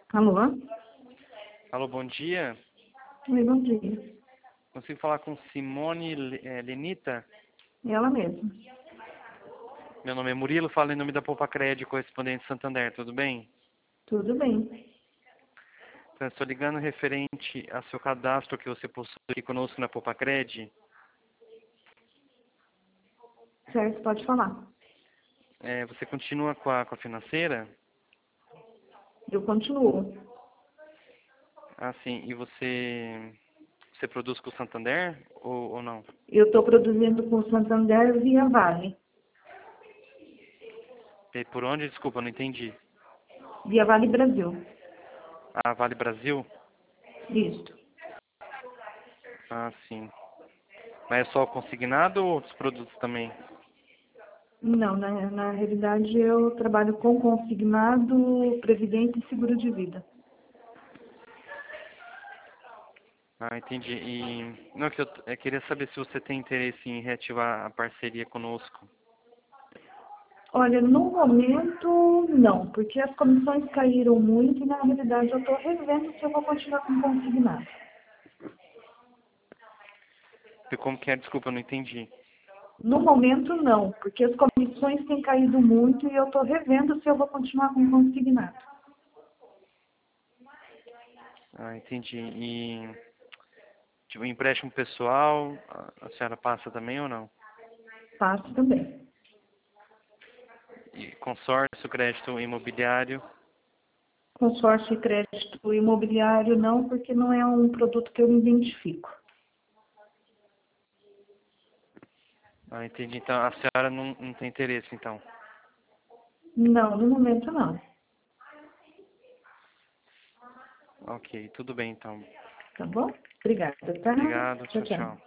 Alô? Alô, bom dia. Oi, bom dia. Consigo falar com Simone Lenita? Ela mesma. Meu nome é Murilo, falo em nome da Poupa-Cred, correspondente Santander, tudo bem? Tudo bem. Então, estou ligando referente ao seu cadastro que você possui aqui conosco na Poupa-Cred. Certo, pode falar. Você continua com a financeira? Eu continuo. Ah, sim. E você produz com o Santander ou não? Eu estou produzindo com o Santander via Vale. E por onde? Desculpa, não entendi. Via Vale Brasil. Ah, Vale Brasil? Isto. Ah, sim. Mas é só o consignado ou outros produtos também? Não, na realidade eu trabalho com consignado, previdência e seguro de vida. Ah, entendi. E não, que eu queria saber se você tem interesse em reativar a parceria conosco. Olha, no momento não, porque as comissões caíram muito e na realidade eu estou revendo se eu vou continuar com consignado. E como que é? Desculpa, eu não entendi. No momento não, porque as comissões têm caído muito e eu estou revendo se eu vou continuar com consignado. Ah, entendi. E tipo, empréstimo pessoal, a senhora passa também ou não? Faço também. E consórcio, crédito imobiliário. Consórcio e crédito imobiliário não, porque não é um produto que eu me identifico. Ah, entendi. Então a senhora não tem interesse, então. Não, no momento não. Ok, tudo bem então. Tá bom? Obrigada, tá? Obrigado, Tchau, tchau, tchau. tchau.